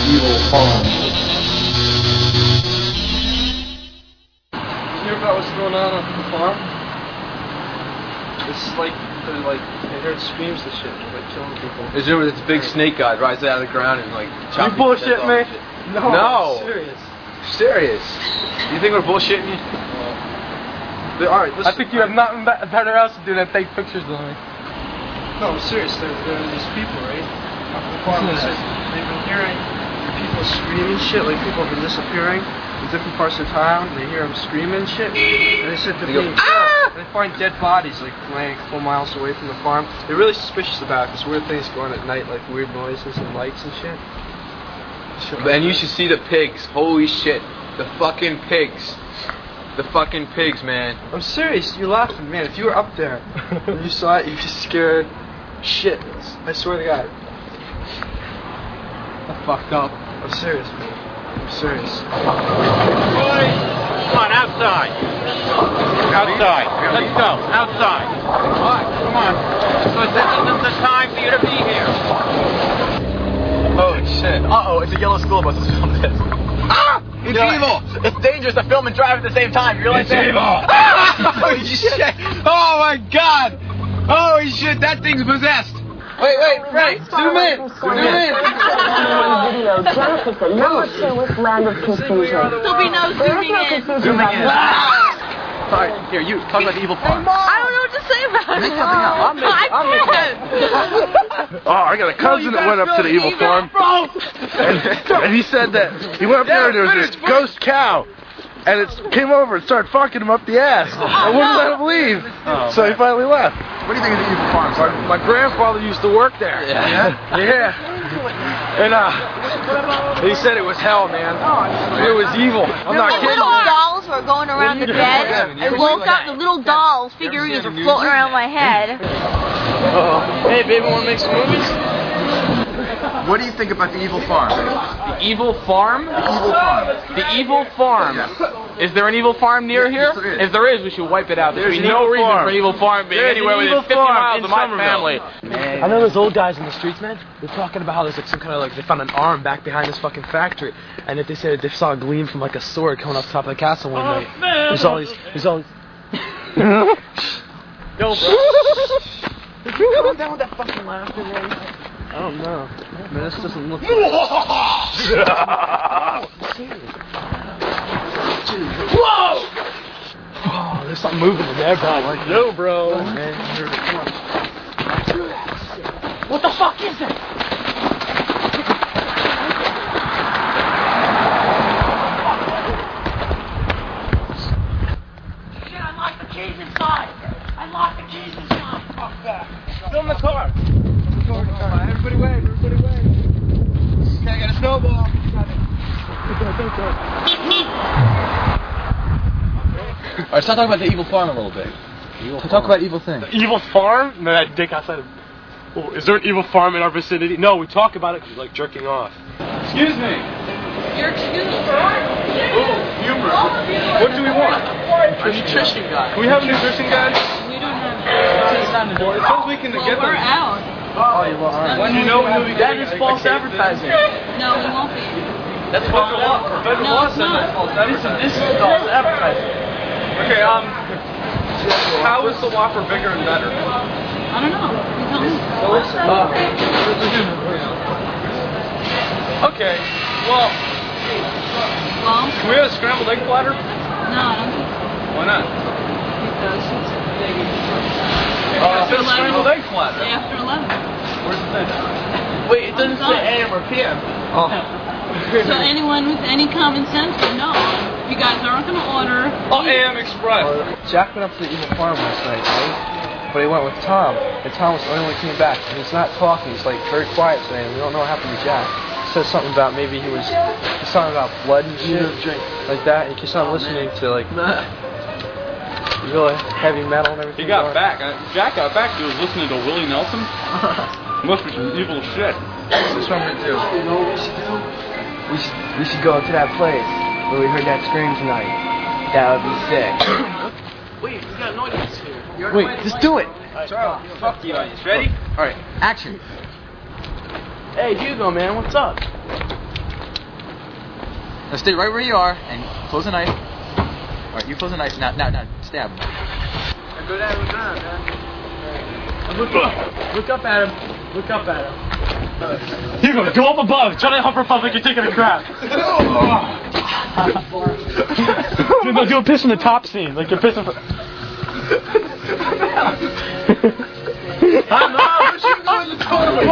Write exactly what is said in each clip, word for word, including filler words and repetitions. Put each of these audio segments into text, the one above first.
evil farm. You hear about what's going on on the farm? It's like, they're like, I heard screams and shit, like killing people. Is there this big snake god rises out of the ground and like chops You bullshit me? No, No. I'm serious. Serious? You think we're bullshitting you? But, all right, listen. I think you have nothing be better else to do than take pictures of me. No, I'm serious. There, there are these people, right? Off the farm. They said they've been hearing people screaming shit, like people have been disappearing in different parts of town, and they hear them screaming shit. And they said they're They go, being killed. They find dead bodies like laying a couple miles away from the farm. They're really suspicious about it because weird things go on at night, like weird noises and lights and shit. shit And you should see the pigs. Holy shit. The fucking pigs. The fucking pigs, man. I'm serious. You're laughing, man. If you were up there and you saw it, you'd be scared shitless. I swear to God. That's fucked up. I'm serious, man. I'm serious. Boys, come on, outside. Outside. Let's go. Outside. Come on. So this isn't the time for you to be here. Holy shit. Uh-oh, it's a yellow school bus. Let's film this. Ah! It's you evil! Know, it's dangerous to film and drive at the same time. You realize that? It's evil! Holy shit! Oh my god! Holy shit, that thing's possessed! Wait, wait, Frank! Zoom in! Zoom in! Video Genesis, the number two with land of confusion. There'll be no zooming in. Zooming in. Alright, here, you, talk about the evil farm. I don't know what to say about it. Make something up. I'll make, I I'll can't. Oh, I got a cousin that went up to the evil farm, and, and he said that he went up there and there was this ghost cow, and it came over and started fucking him up the ass. I wouldn't let him leave, Oh, so man. he finally left. What do you think of the evil farm? My, my grandfather used to work there. Yeah? Yeah. And uh, he said it was hell, man. It was evil. I'm not The kidding. little dolls were going around the bed. I woke up, the little doll figurines were floating around my head. Uh, hey, baby, want to make some movies? What do you think about the evil farm? The evil farm? The evil farm. The evil farm. Yeah. Is there an evil farm near Yes, here? yes, there is. If there is, we should wipe it out. There's There's no an evil reason farm. for an evil farm being There's anywhere an within evil fifty farm miles in of my Somerville. family. I know those old guys in the streets, man. They're talking about how there's like some kind of like they found an arm back behind this fucking factory, and that they said that they saw a gleam from like a sword coming off the top of the castle one night. There's all these, there's all. Yo, bro. Calm down with that fucking laughter, man. I don't know. Man, this doesn't look. Whoa! Oh, there's something moving in there, bro. Like, no, bro. Man, come on. What the fuck is it? Shit, I locked the keys inside. I locked the keys inside. Fuck that. Fill the car. Everybody wave, everybody wave. Okay, I got a snowball. Alright, let's talk about the evil farm a little bit. Evil talk farm. about evil things. Evil farm? No, that dick outside of... Oh, is there an evil farm in our vicinity? No, we talk about it because we like jerking off. Excuse me. You're excused for what? Oh, humor. What do we want? A nutrition guy. Can we have a nutrition guy? We don't have... Well, it says we can Well, get we're them. out. Oh, you are. When you know when we That is false advertising. No, we won't be. That's false advertising. No, it's not. This is false advertising. Okay, um, how is the Whopper bigger and better? I don't know. You tell me. Uh, okay, well, Well, can we have a scrambled egg platter? no, I don't think so. Why not? Because it's big. Uh, it's a scrambled egg platter. Day after eleven. Where's the thing? Wait, it doesn't say A M or P M. Oh. So anyone with any common sense would know. You guys aren't going to order. Oh, A M Express. Jack went up to the evil farm last night, right? But he went with Tom, and Tom was the only one who came back. And he's not talking. He's like very quiet today, and we don't know what happened to Jack. He says something about maybe he was, he's something about blood and shit, like that. And he keeps on listening to like really heavy metal and everything. He got going. back. Uh, Jack got back. He was listening to Willie Nelson. Must be some evil shit. What's wrong with you? You know what we should do? We should, we should go to that place where we heard that scream tonight. That would be sick. Wait, we got an audience here. Wait, just do it. Charlie, fuck the audience. Ready? All right, action. Hey, Hugo, man, what's up? Now stay right where you are and close the knife. Alright, you close the knife. Now, now, now, stab him. Go down, go down, man. Look up. Look up at him. Look up at him. Here you go. Go up above. Try to Hufflepuff like you're taking a crap. Dude, no, do a piss from the top scene. Like you're pissing from... I'm not pushing you in the toilet.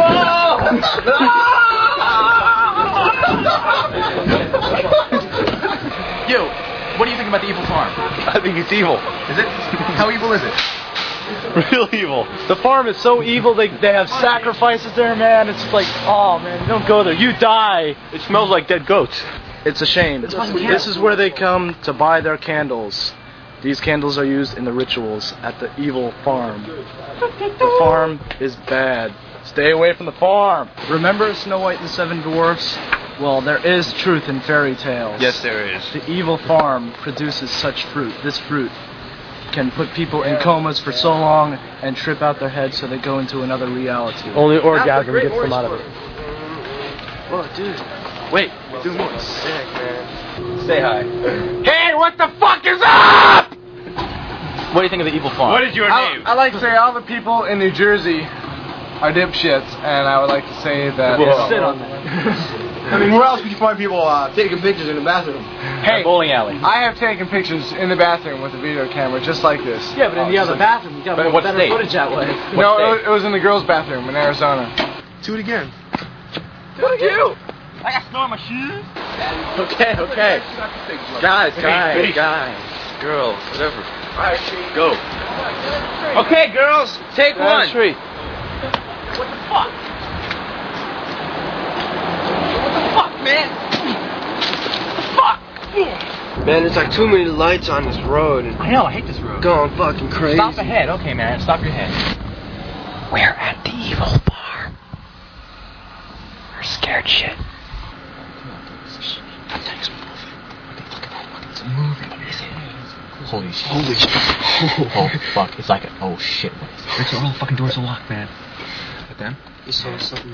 Yo, what do you think about the evil farm? I think it's evil. Is it? How evil is it? Real evil. The farm is so evil. They they have sacrifices there, man. It's like, oh man, don't go there. You die. It smells like dead goats. It's a shame. This is where they come to buy their candles. These candles are used in the rituals at the evil farm. The farm is bad. Stay away from the farm. Remember Snow White and the Seven Dwarfs? Well, there is truth in fairy tales. Yes, there is. The evil farm produces such fruit. This fruit can put people in comas for so long and trip out their heads so they go into another reality. Only orgasm gets them out of it. Whoa, dude. Wait, Do more. Sick, man. say hi. Hey, what the fuck is up? What do you think of the evil farm? What is your name? I like to say all the people in New Jersey are dipshits, and I would like to say that. Whoa. Sit on that. I mean, where else could you find people uh, taking pictures in the bathroom? Hey, bowling alley. I have taken pictures in the bathroom with a video camera just like this. Yeah, but in the other bathroom, you got But more what better state? footage that way. No, state? it, it was in the girls' bathroom in Arizona. Do it again. Do it again. I got snow in my shoes. Okay, okay. Guys, guys, guys, girls, whatever. Go. Okay, girls, take one. Tree. What the fuck? What the fuck, man? What the fuck? Man, there's like too many lights on this road. I know, I hate this road. Going fucking crazy. Stop ahead, okay, man. Stop your head. We're at the evil farm. We're scared shit. That thing's moving. Look at that. Look, it's moving. Is it? Holy shit. Holy shit. Oh, fuck. It's like a. Oh, shit. What is it? It's all the fucking doors are locked, man. But then? You saw something.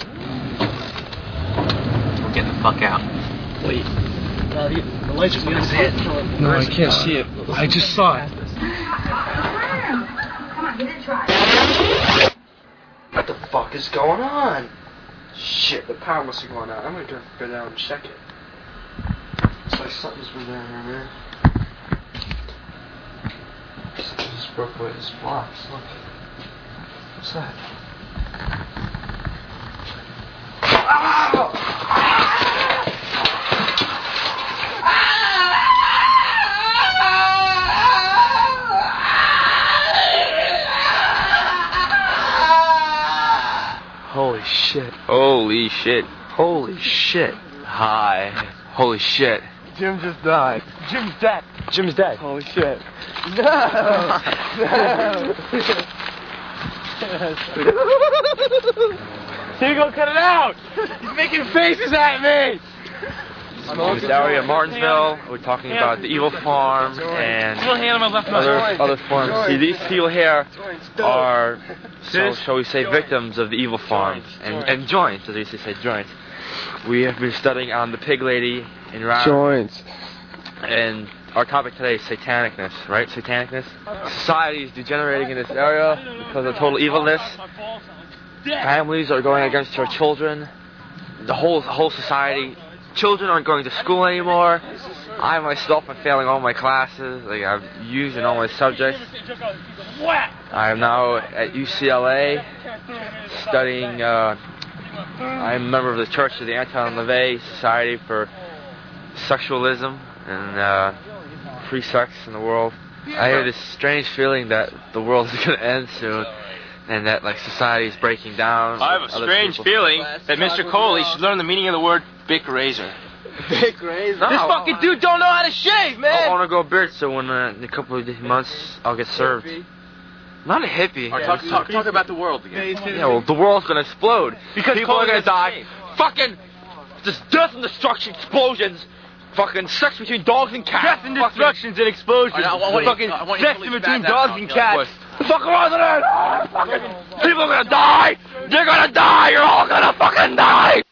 We're getting the fuck out. Wait. Uh, the, the lights are behind it. No, I can't see it. I just saw it. What the fuck is going on? Shit, the power must have gone out. I'm gonna go, go down and check it. It's like something's been down here, man. Something just broke away this blocks. Look. What's that? Holy shit. Holy shit. Holy shit. Hi. Holy shit. Jim just died. Jim's dead. Jim's dead. Holy shit. No! No! Here you go, cut it out. He's making faces at me. This is area of Martinsville. We're talking about the evil farm and other other farms. See, these people here are, so, shall we say, victims of the evil farm and and joints, as they used to say, joints. We have been studying on the pig lady in Raleigh. Joints. And our topic today is satanicness, right? Satanicness. Society is degenerating in this area because of total evilness. Families are going against our children. The whole whole society. Children aren't going to school anymore. I myself am failing all my classes. Like I've used in all my subjects. I am now at U C L A studying. Uh, I'm a member of the Church of the Anton LaVey Society for Sexualism and uh, Free Sex in the World. I have this strange feeling that the world is going to end soon. And that, like, society is breaking down. I have a strange people. feeling that Mister Coley should learn the meaning of the word Bic razor. Bic razor? No, this fucking dude don't know how to shave, man! I want to go beard, so when, uh, in a couple of months, I'll get served. Hippie. Not a hippie. Right, talk, talk, talk about the world again. Yeah, well, the world's going to explode. Because people Coley are going to die. shave. Fucking, just death and destruction, explosions. Fucking sex between dogs and cats. Death and destructions and explosions. I, I, I fucking sex in between dogs and cats. Fuck around with it! Fucking people are gonna die! You're gonna die! You're all gonna fucking die!